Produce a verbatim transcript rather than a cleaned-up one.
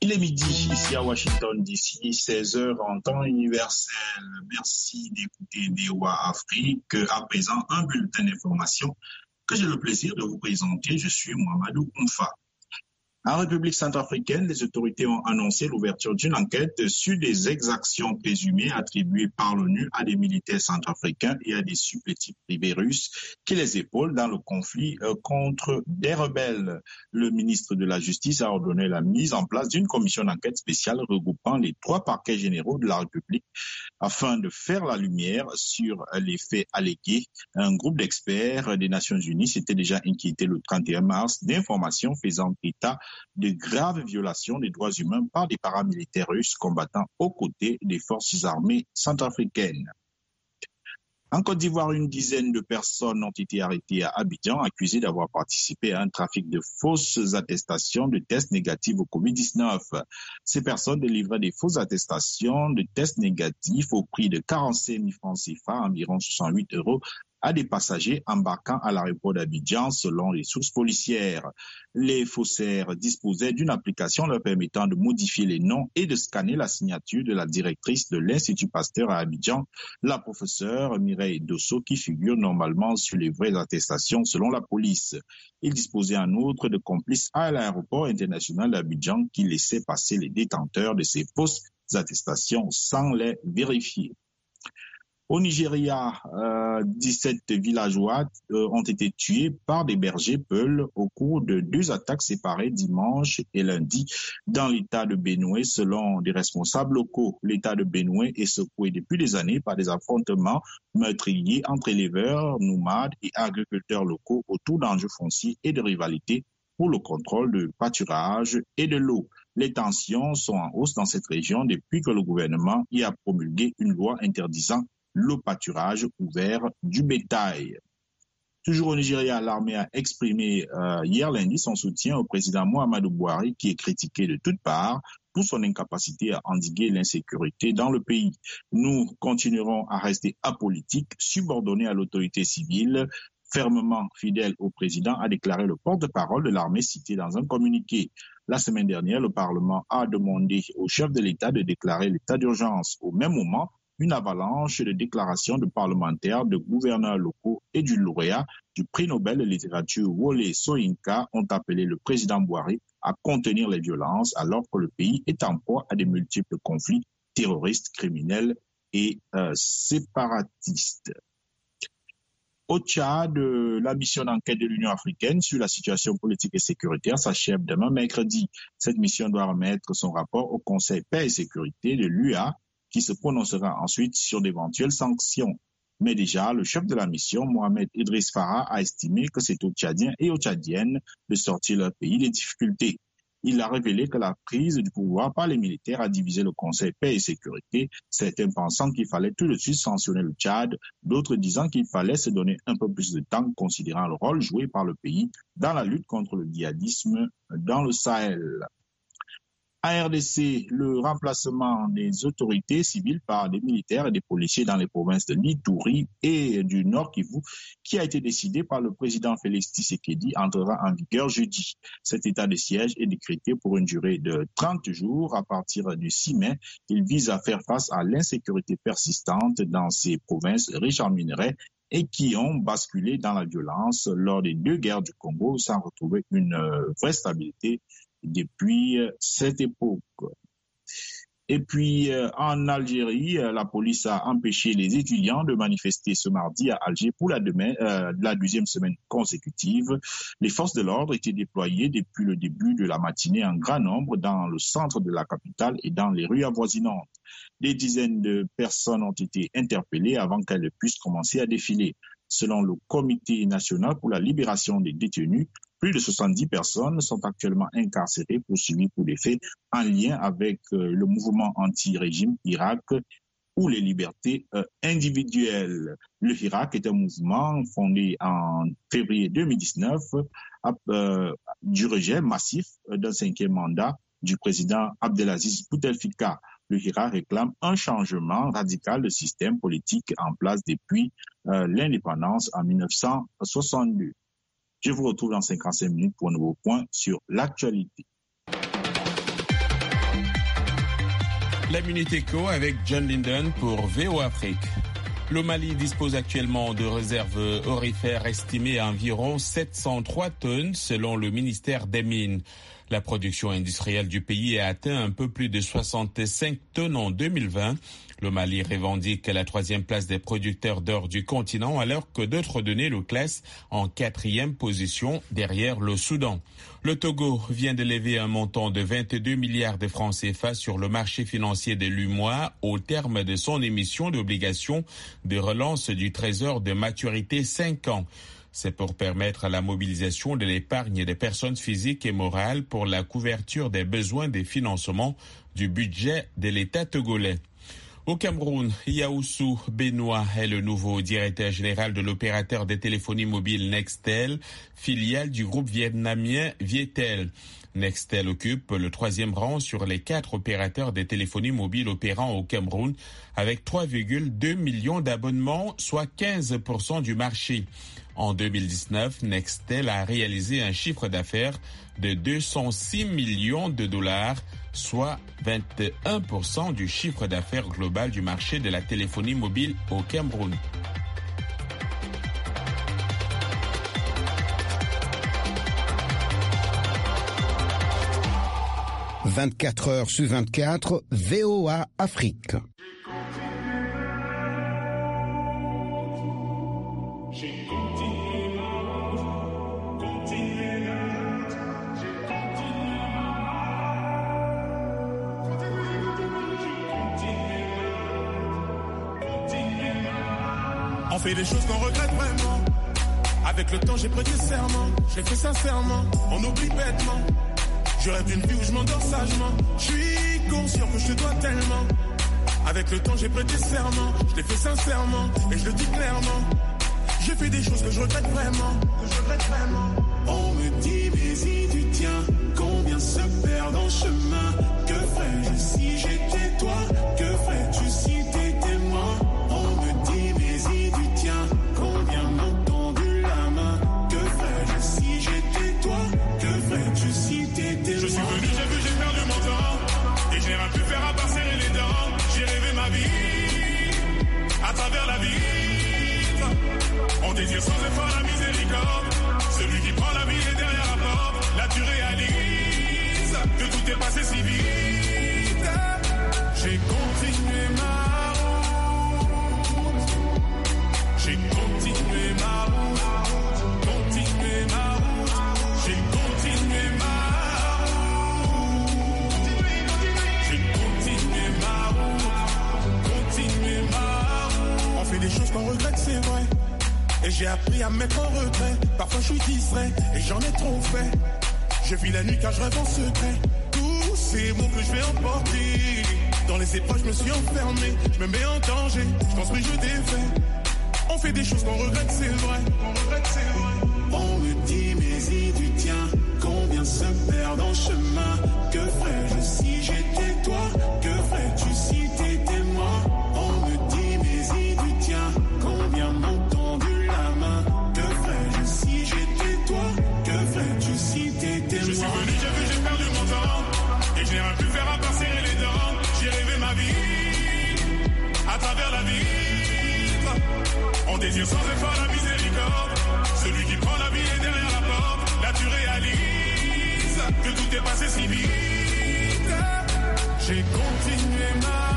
Il est midi ici à Washington D C, seize heures en temps universel. Merci d'écouter D O A Afrique. À présent, un bulletin d'information que j'ai le plaisir de vous présenter. Je suis Mohamedou Oumfa. En République centrafricaine, les autorités ont annoncé l'ouverture d'une enquête sur des exactions présumées attribuées par l'ONU à des militaires centrafricains et à des supplétifs privés russes qui les épaulent dans le conflit contre des rebelles. Le ministre de la Justice a ordonné la mise en place d'une commission d'enquête spéciale regroupant les trois parquets généraux de la République afin de faire la lumière sur les faits allégués. Un groupe d'experts des Nations Unies s'était déjà inquiété le trente et un mars d'informations faisant état de graves violations des droits humains par des paramilitaires russes combattant aux côtés des forces armées centrafricaines. En Côte d'Ivoire, une dizaine de personnes ont été arrêtées à Abidjan, accusées d'avoir participé à un trafic de fausses attestations de tests négatifs au covid dix-neuf. Ces personnes délivraient des fausses attestations de tests négatifs au prix de quarante-cinq mille francs C F A, environ soixante-huit euros, à des passagers embarquant à l'aéroport d'Abidjan, selon les sources policières. Les faussaires disposaient d'une application leur permettant de modifier les noms et de scanner la signature de la directrice de l'Institut Pasteur à Abidjan, la professeure Mireille Dosso, qui figure normalement sur les vraies attestations selon la police. Ils disposaient en outre de complices à l'aéroport international d'Abidjan qui laissaient passer les détenteurs de ces fausses attestations sans les vérifier. Au Nigeria, euh, dix-sept villageois euh, ont été tués par des bergers peuls au cours de deux attaques séparées dimanche et lundi dans l'état de Benue, selon des responsables locaux. L'état de Benue est secoué depuis des années par des affrontements meurtriers entre éleveurs, nomades et agriculteurs locaux autour d'enjeux fonciers et de rivalités pour le contrôle du pâturage et de l'eau. Les tensions sont en hausse dans cette région depuis que le gouvernement y a promulgué une loi interdisant le pâturage ouvert du bétail. Toujours au Nigeria, l'armée a exprimé euh, hier lundi son soutien au président Muhammadu Buhari, qui est critiqué de toutes parts pour son incapacité à endiguer l'insécurité dans le pays. Nous continuerons à rester apolitiques, subordonnés à l'autorité civile, fermement fidèles au président, a déclaré le porte-parole de l'armée cité dans un communiqué. La semaine dernière, le Parlement a demandé au chef de l'État de déclarer l'état d'urgence. Au même moment, une avalanche de déclarations de parlementaires, de gouverneurs locaux et du lauréat du prix Nobel de littérature Wole Soyinka ont appelé le président Buhari à contenir les violences alors que le pays est en proie à de multiples conflits terroristes, criminels et euh, séparatistes. Au Tchad, la mission d'enquête de l'Union africaine sur la situation politique et sécuritaire s'achève demain mercredi. Cette mission doit remettre son rapport au Conseil paix et sécurité de l'U A, qui se prononcera ensuite sur d'éventuelles sanctions. Mais déjà, le chef de la mission, Mohamed Idriss Farah, a estimé que c'est aux Tchadiens et aux Tchadiennes de sortir leur pays des difficultés. Il a révélé que la prise du pouvoir par les militaires a divisé le Conseil paix et sécurité, certains pensant qu'il fallait tout de suite sanctionner le Tchad, d'autres disant qu'il fallait se donner un peu plus de temps, considérant le rôle joué par le pays dans la lutte contre le djihadisme dans le Sahel. En R D C, le remplacement des autorités civiles par des militaires et des policiers dans les provinces de l'Ituri et du Nord Kivu, qui a été décidé par le président Félix Tshisekedi, entrera en vigueur jeudi. Cet état de siège est décrété pour une durée de trente jours à partir du six mai. Il vise à faire face à l'insécurité persistante dans ces provinces riches en minerais et qui ont basculé dans la violence lors des deux guerres du Congo sans retrouver une vraie stabilité depuis cette époque. Et puis, euh, en Algérie, euh, la police a empêché les étudiants de manifester ce mardi à Alger pour la, demain, euh, la deuxième semaine consécutive. Les forces de l'ordre étaient déployées depuis le début de la matinée en grand nombre dans le centre de la capitale et dans les rues avoisinantes. Des dizaines de personnes ont été interpellées avant qu'elles puissent commencer à défiler. Selon le Comité national pour la libération des détenus, plus de soixante-dix personnes sont actuellement incarcérées, poursuivies pour des faits en lien avec euh, le mouvement anti-régime Irak ou les libertés euh, individuelles. Le Hirak est un mouvement fondé en février deux mille dix-neuf euh, du rejet massif d'un cinquième mandat du président Abdelaziz Bouteflika. Le Hirak réclame un changement radical de système politique en place depuis euh, l'indépendance en mille neuf cent soixante-deux. Je vous retrouve dans cinquante-cinq minutes pour un nouveau point sur l'actualité. La Minute Éco avec John Linden pour V O Afrique. Le Mali dispose actuellement de réserves aurifères estimées à environ sept cent trois tonnes selon le ministère des Mines. La production industrielle du pays a atteint un peu plus de soixante-cinq tonnes en deux mille vingt. Le Mali revendique la troisième place des producteurs d'or du continent alors que d'autres données le classent en quatrième position derrière le Soudan. Le Togo vient de lever un montant de vingt-deux milliards de francs C F A sur le marché financier de l'U M O A au terme de son émission d'obligations de relance du Trésor de maturité cinq ans. C'est pour permettre la mobilisation de l'épargne des personnes physiques et morales pour la couverture des besoins de financement du budget de l'État togolais. Au Cameroun, Yaoussou Benoît est le nouveau directeur général de l'opérateur de téléphonie mobile Nextel, filiale du groupe vietnamien Vietel. Nextel occupe le troisième rang sur les quatre opérateurs de téléphonie mobile opérant au Cameroun avec trois virgule deux millions d'abonnements, soit quinze pour cent du marché. En deux mille dix-neuf, Nextel a réalisé un chiffre d'affaires de deux cent six millions de dollars, soit vingt et un pour cent du chiffre d'affaires global du marché de la téléphonie mobile au Cameroun. vingt-quatre heures sur vingt-quatre, V O A Afrique. On fait des choses qu'on regrette vraiment. Avec le temps j'ai prêté serment, je l'ai fait sincèrement, on oublie bêtement. Je rêve d'une vie où je m'endors sagement. Je suis conscient que je te dois tellement. Avec le temps j'ai prêté serment, je l'ai fait sincèrement et je le dis clairement. J'ai fait des choses que je regrette vraiment, que je regrette vraiment. On me dit mais si tu tiens, combien se perdent en chemin. Que ferais-je si j'étais toi? Que ferais-tu si t'étais moi? On me dit mais si tu tiens, combien m'ont tendu la main. Que ferais-je si j'étais toi? Que ferais-tu si t'étais moi? Je suis venu, j'ai vu, j'ai perdu mon temps. Et je n'ai rien pu faire à part serrer les dents. J'ai rêvé ma vie, à travers la vie. On désire sans effort la miséricorde. Celui qui prend la vie est derrière la porte. Là tu réalises que tout est passé si vite. J'ai continué ma route. J'ai continué ma route. Continué ma route. J'ai continué ma route. J'ai continué ma route. Continué ma route. On fait des choses qu'on regrette, c'est vrai. Et j'ai appris à me mettre en retrait. Parfois je suis distrait et j'en ai trop fait. Je vis la nuit car je rêve en secret. Tous ces mots que je vais emporter. Dans les épreuves je me suis enfermé. Je me mets en danger, je construis, je défais. On fait des choses qu'on regrette, c'est vrai. On regrette, c'est vrai. On me dit mais si tu tiens, combien se perdent en chemin. Que ferais-je si j'étais toi? Que ferais-tu si t'étais moi? On me dit mais si tu tiens, combien m'ont tendu la main. Que ferais-je si j'étais toi? Que ferais-tu si t'étais moi? Je suis venu, j'ai vu, j'ai perdu mon temps. Et je n'ai rien pu faire à part serrer les dents. J'ai rêvé ma vie, à travers la vitre. On désire sans effort la miséricorde. Celui qui prend la vie est derrière la porte. Là tu réalises que tout est passé si vite. J'ai continué ma